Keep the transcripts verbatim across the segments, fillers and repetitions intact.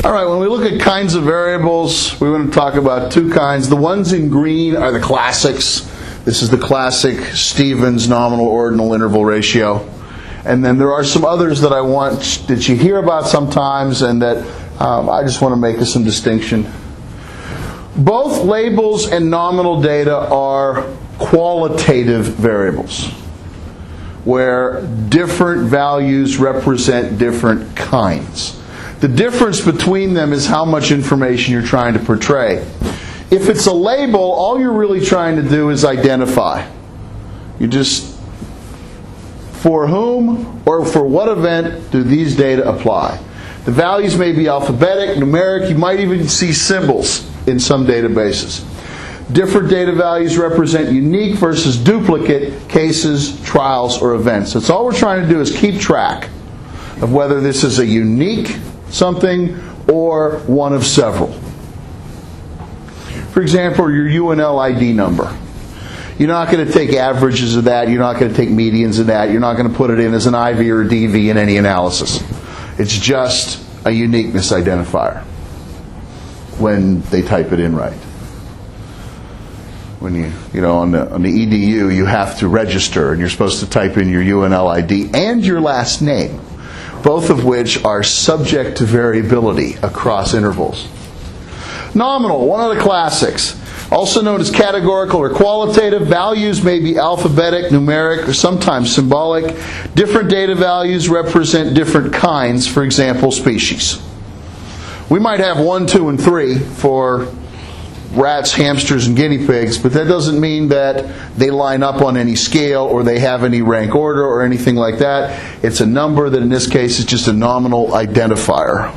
All right, when we look at kinds of variables, we want to talk about two kinds. The ones in green are the classics. This is the classic Stevens nominal ordinal interval ratio. And then there are some others that I want that you hear about sometimes and that um, I just want to make some distinction. Both labels and nominal data are qualitative variables, where different values represent different kinds. The difference between them is how much information you're trying to portray. If it's a label, all you're really trying to do is identify. You just, for whom or for what event do these data apply? The values may be alphabetic, numeric, you might even see symbols in some databases. Different data values represent unique versus duplicate cases, trials, or events. That's all we're trying to do is keep track of whether this is a unique something or one of several. For example, your U N L I D number. You're not going to take averages of that. You're not going to take medians of that. You're not going to put it in as an I V or a D V in any analysis. It's just a uniqueness identifier when they type it in right. When you, you know, on the, on the E D U, you have to register, and you're supposed to type in your U N L I D and your last name, both of which are subject to variability across intervals. Nominal, one of the classics. Also known as categorical or qualitative, values may be alphabetic, numeric, or sometimes symbolic. Different data values represent different kinds, for example, species. We might have one, two, and three for rats, hamsters, and guinea pigs, but that doesn't mean that they line up on any scale or they have any rank order or anything like that. It's a number that in this case is just a nominal identifier.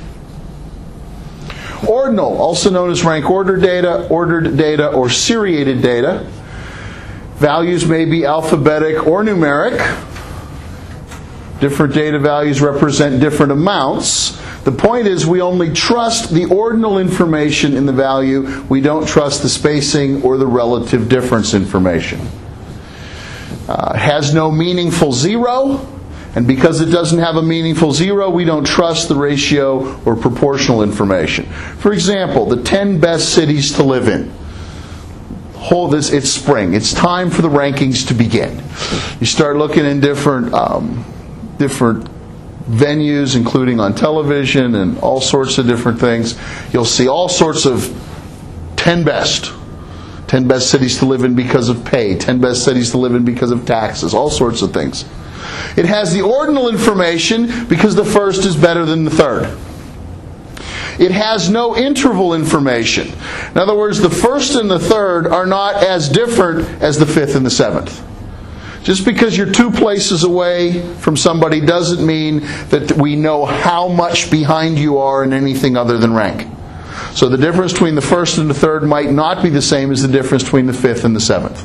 Ordinal, also known as rank order data, ordered data, or seriated data. Values may be alphabetic or numeric. Different data values represent different amounts. The point is we only trust the ordinal information in the value. We don't trust the spacing or the relative difference information. Uh, has no meaningful zero, and because it doesn't have a meaningful zero, we don't trust the ratio or proportional information. For example, the ten best cities to live in. Hold this, it's spring. It's time for the rankings to begin. You start looking in different um, different venues, including on television and all sorts of different things. You'll see all sorts of ten best. ten best cities to live in because of pay. ten best cities to live in because of taxes. All sorts of things. It has the ordinal information because the first is better than the third. It has no interval information. In other words, the first and the third are not as different as the fifth and the seventh. Just because you're two places away from somebody doesn't mean that we know how much behind you are in anything other than rank. So the difference between the first and the third might not be the same as the difference between the fifth and the seventh.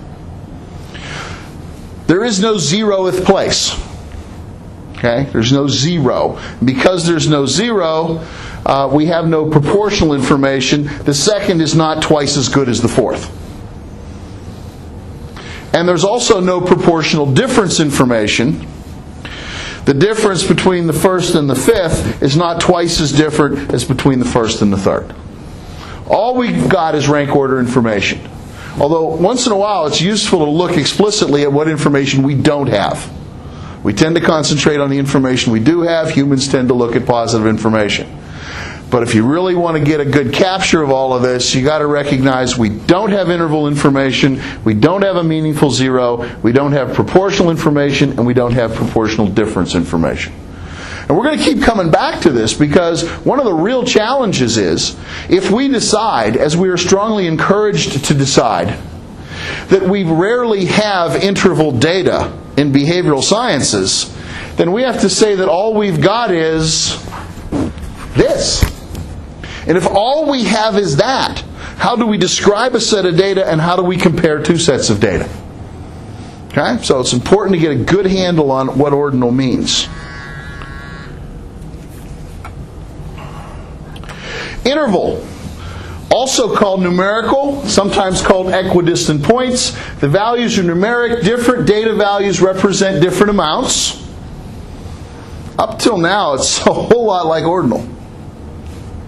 There is no zeroth place. Okay? There's no zero. Because there's no zero, uh, we have no proportional information. The second is not twice as good as the fourth. And there's also no proportional difference information. The difference between the first and the fifth is not twice as different as between the first and the third. All we've got is rank order information. Although once in a while it's useful to look explicitly at what information we don't have. We tend to concentrate on the information we do have. Humans tend to look at positive information. But if you really want to get a good capture of all of this, you got to recognize we don't have interval information, we don't have a meaningful zero, we don't have proportional information, and we don't have proportional difference information. And we're going to keep coming back to this because one of the real challenges is if we decide, as we are strongly encouraged to decide, that we rarely have interval data in behavioral sciences, then we have to say that all we've got is this. And if all we have is that, how do we describe a set of data and how do we compare two sets of data? Okay? So it's important to get a good handle on what ordinal means. Interval, also called numerical, sometimes called equidistant points. The values are numeric. Different data values represent different amounts. Up till now, it's a whole lot like ordinal.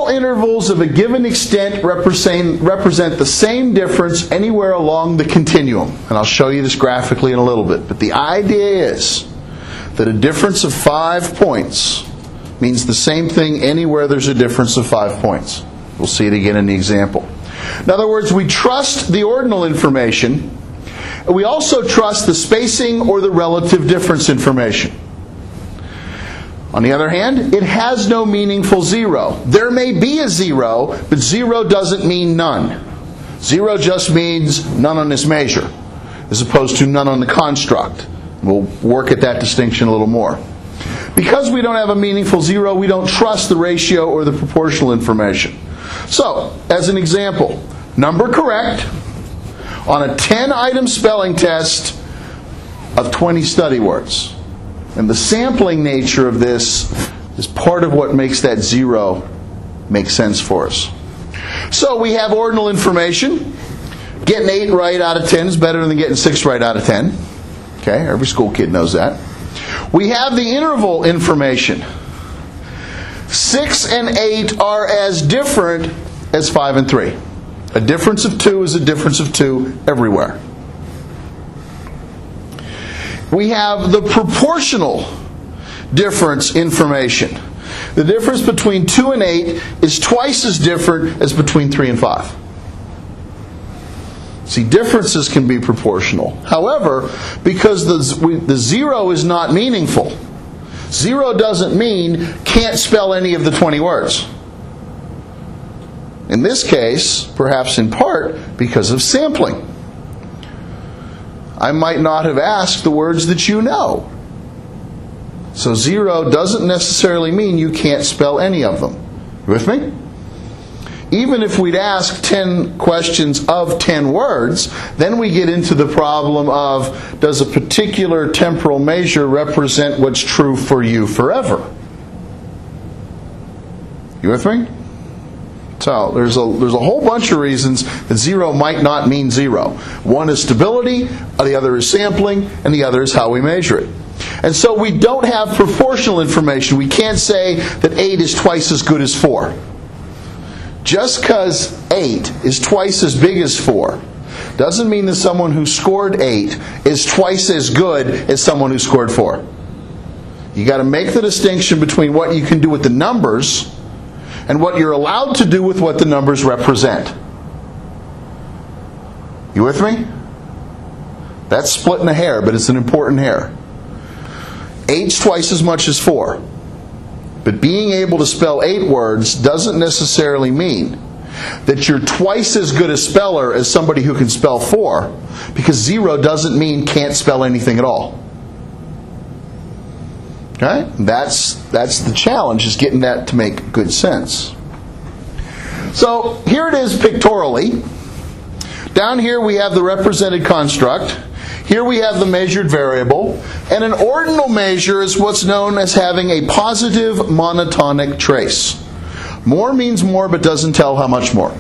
all intervals of a given extent represent, represent the same difference anywhere along the continuum. And I'll show you this graphically in a little bit. But the idea is that a difference of five points means the same thing anywhere there's a difference of five points. We'll see it again in the example. In other words, we trust the ordinal information. We also trust the spacing or the relative difference information. On the other hand, it has no meaningful zero. There may be a zero, but zero doesn't mean none. Zero just means none on this measure, as opposed to none on the construct. We'll work at that distinction a little more. Because we don't have a meaningful zero, we don't trust the ratio or the proportional information. So, as an example, number correct on a ten item spelling test of twenty study words. And the sampling nature of this is part of what makes that zero make sense for us. So we have ordinal information. Getting eight right out of ten is better than getting six right out of ten. Okay, every school kid knows that. We have the interval information. six and eight are as different as five and three. A difference of two is a difference of two everywhere. We have the proportional difference information. The difference between two and eight is twice as different as between three and five. See, differences can be proportional. However, because the, the zero is not meaningful, zero doesn't mean can't spell any of the twenty words. In this case, perhaps in part because of sampling. I might not have asked the words that you know. So zero doesn't necessarily mean you can't spell any of them. You with me? Even if we'd ask ten questions of ten words, then we get into the problem of, does a particular temporal measure represent what's true for you forever? You with me? So there's a, there's a whole bunch of reasons that zero might not mean zero. One is stability, the other is sampling, and the other is how we measure it. And so we don't have proportional information. We can't say that eight is twice as good as four. Just because eight is twice as big as four doesn't mean that someone who scored eight is twice as good as someone who scored four. You got to make the distinction between what you can do with the numbers and what you're allowed to do with what the numbers represent. You with me? That's splitting a hair, but it's an important hair. Eight's twice as much as four. But being able to spell eight words doesn't necessarily mean that you're twice as good a speller as somebody who can spell four, because zero doesn't mean can't spell anything at all. Okay? That's, that's the challenge, is getting that to make good sense. So here it is pictorially. Down here we have the represented construct. Here we have the measured variable. And an ordinal measure is what's known as having a positive monotonic trace. More means more, but doesn't tell how much more.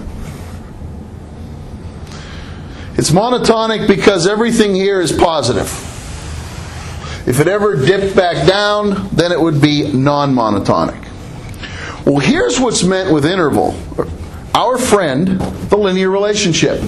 It's monotonic because everything here is positive. If it ever dipped back down, then it would be non-monotonic. Well, here's what's meant with interval. Our friend, the linear relationship.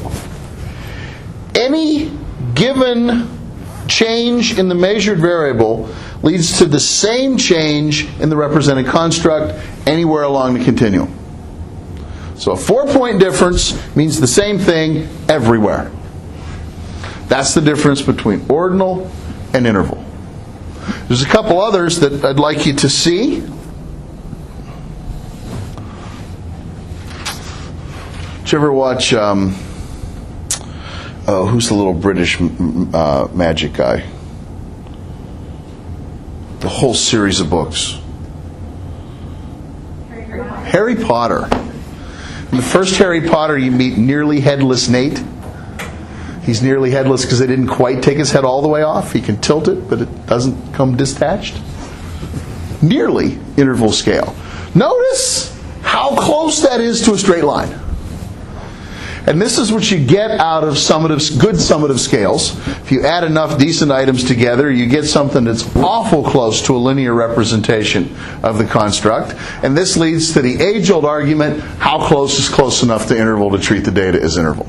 Any given change in the measured variable leads to the same change in the represented construct anywhere along the continuum. So a four-point difference means the same thing everywhere. That's the difference between ordinal and interval. There's a couple others that I'd like you to see. Did you ever watch, um, oh, who's the little British uh, magic guy? The whole series of books. Harry Potter. Harry Potter. In the first Harry Potter, you meet nearly headless Nate. He's nearly headless because they didn't quite take his head all the way off. He can tilt it, but it doesn't come detached. Nearly interval scale. Notice how close that is to a straight line. And this is what you get out of summative, good summative scales. If you add enough decent items together, you get something that's awful close to a linear representation of the construct. And this leads to the age-old argument, how close is close enough to interval to treat the data as interval?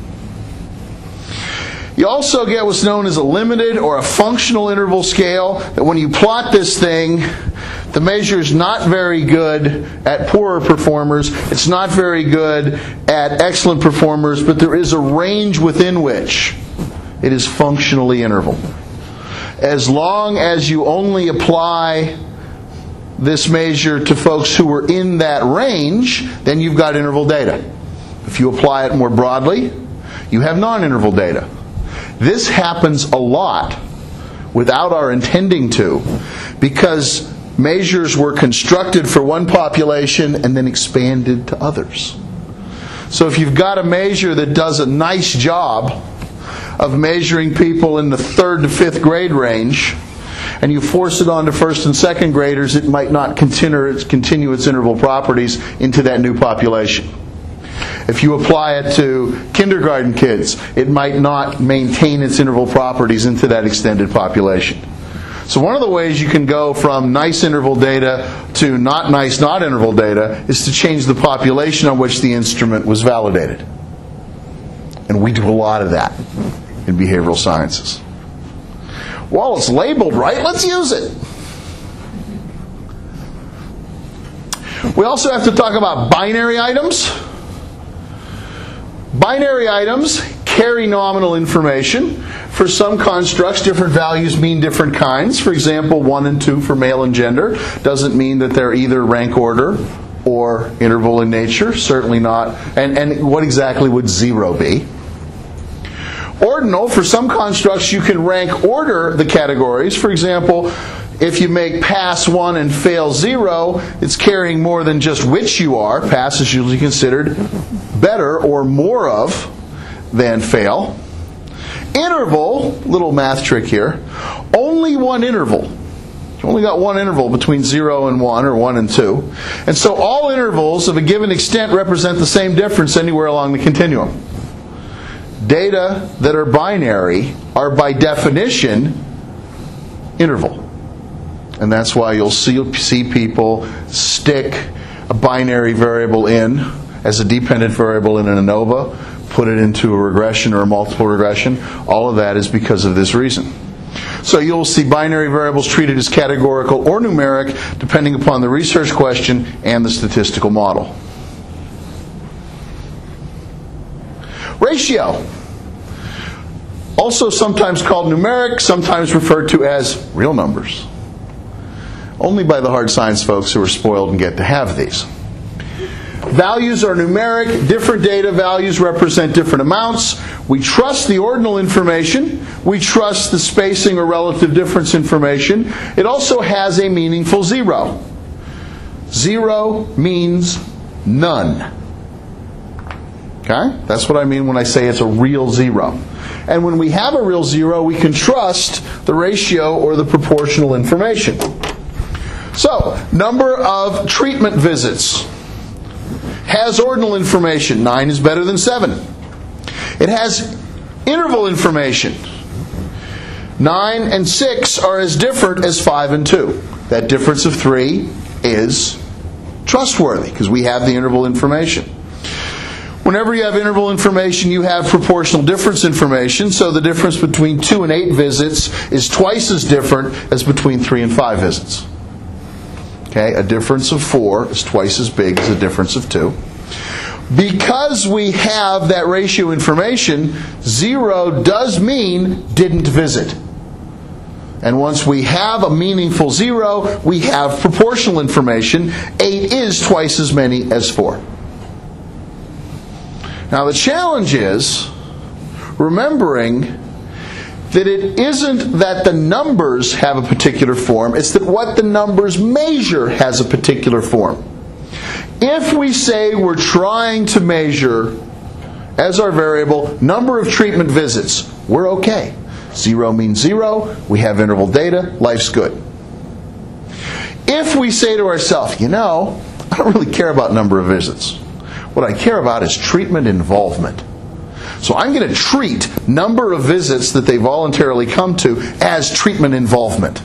You also get what's known as a limited or a functional interval scale, that when you plot this thing, the measure is not very good at poorer performers. It's not very good at excellent performers, but there is a range within which it is functionally interval. As long as you only apply this measure to folks who are in that range, then you've got interval data. If you apply it more broadly, you have non-interval data. This happens a lot without our intending to, because measures were constructed for one population and then expanded to others. So if you've got a measure that does a nice job of measuring people in the third to fifth grade range, and you force it on to first and second graders, it might not continue its, continue its interval properties into that new population. If you apply it to kindergarten kids, it might not maintain its interval properties into that extended population. So one of the ways you can go from nice interval data to not nice not interval data is to change the population on which the instrument was validated. And we do a lot of that in behavioral sciences. Well, it's labeled right, let's use it. We also have to talk about binary items. Binary items carry nominal information. For some constructs, different values mean different kinds. For example, one and two for male and gender doesn't mean that they're either rank order or interval in nature. Certainly not. And, and what exactly would zero be? Ordinal, for some constructs, you can rank order the categories. For example, if you make pass one and fail zero, it's carrying more than just which you are. Pass is usually considered better or more of than fail. Interval, little math trick here, only one interval. You only got one interval between zero and one, or one and two. And so all intervals of a given extent represent the same difference anywhere along the continuum. Data that are binary are by definition interval. And that's why you'll see, see people stick a binary variable in as a dependent variable in an ANOVA, put it into a regression or a multiple regression. All of that is because of this reason. So you'll see binary variables treated as categorical or numeric depending upon the research question and the statistical model. Ratio. Also sometimes called numeric, sometimes referred to as real numbers. Only by the hard science folks who are spoiled and get to have these. Values are numeric. Different data values represent different amounts. We trust the ordinal information. We trust the spacing or relative difference information. It also has a meaningful zero. Zero means none. Okay? That's what I mean when I say it's a real zero. And when we have a real zero, we can trust the ratio or the proportional information. So, number of treatment visits has ordinal information. Nine is better than seven. It has interval information. Nine and six are as different as five and two. That difference of three is trustworthy because we have the interval information. Whenever you have interval information, you have proportional difference information. So the difference between two and eight visits is twice as different as between three and five visits. Okay, a difference of four is twice as big as a difference of two. Because we have that ratio information, zero does mean didn't visit. And once we have a meaningful zero, we have proportional information. Eight is twice as many as four. Now the challenge is remembering that it isn't that the numbers have a particular form, it's that what the numbers measure has a particular form. If we say we're trying to measure, as our variable, number of treatment visits, we're okay. Zero means zero, we have interval data, life's good. If we say to ourselves, you know, I don't really care about number of visits. What I care about is treatment involvement. So I'm going to treat number of visits that they voluntarily come to as treatment involvement.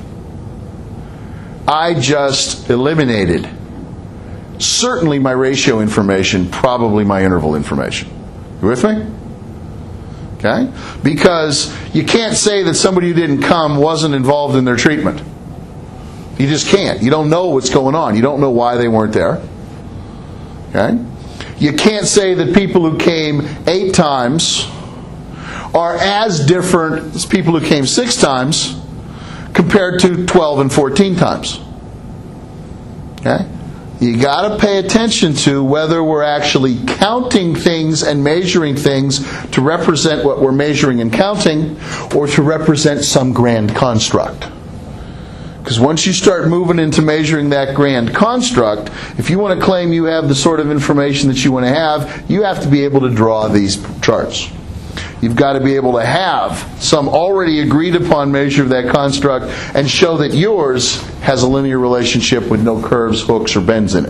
I just eliminated certainly my ratio information, probably my interval information. You with me? Okay? Because you can't say that somebody who didn't come wasn't involved in their treatment. You just can't. You don't know what's going on. You don't know why they weren't there. Okay? You can't say that people who came eight times are as different as people who came six times compared to twelve and fourteen times. Okay? You got to pay attention to whether we're actually counting things and measuring things to represent what we're measuring and counting, or to represent some grand construct. Because once you start moving into measuring that grand construct, if you want to claim you have the sort of information that you want to have, you have to be able to draw these charts. You've got to be able to have some already agreed upon measure of that construct and show that yours has a linear relationship with no curves, hooks, or bends in it.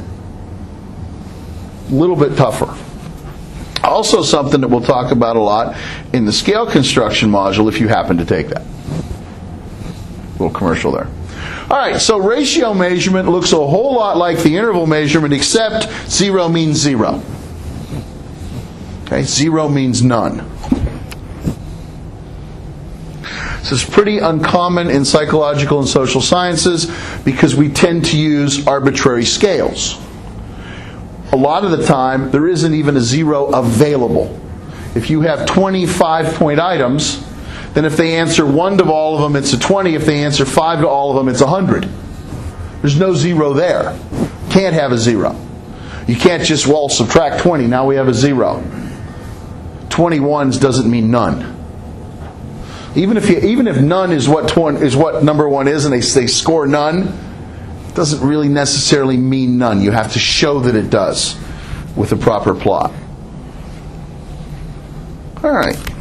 A little bit tougher. Also something that we'll talk about a lot in the scale construction module if you happen to take that. A little commercial there. All right, so ratio measurement looks a whole lot like the interval measurement, except zero means zero. Okay, zero means none. This is pretty uncommon in psychological and social sciences because we tend to use arbitrary scales. A lot of the time, there isn't even a zero available. If you have twenty-five point items, then if they answer one to all of them, it's a twenty. If they answer five to all of them, it's a hundred. There's no zero there. Can't have a zero. You can't just, well, subtract twenty. Now we have a zero. twenty-ones doesn't mean none. Even if you, even if none is what tw- is what number one is, and they they score none, it doesn't really necessarily mean none. You have to show that it does with a proper plot. All right.